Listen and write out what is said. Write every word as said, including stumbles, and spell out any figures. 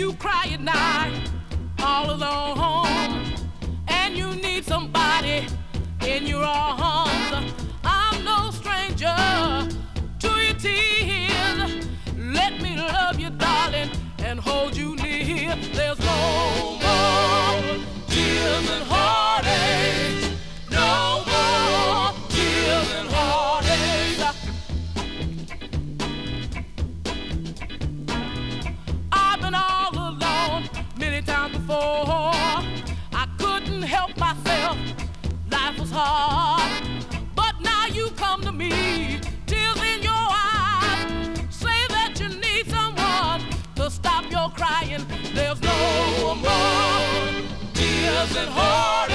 you cry at night all alone and you need somebody in your arms. I'm no stranger to your tears. Let me love you, darling, and hold you near. There's no more tears and heartaches. No more tears and heartaches. I've been all alone many times before. I couldn't help myself. Life was hard. But now you come to me, tears in your eyes. Say that you need someone to stop your crying. There's no more tears and heartaches.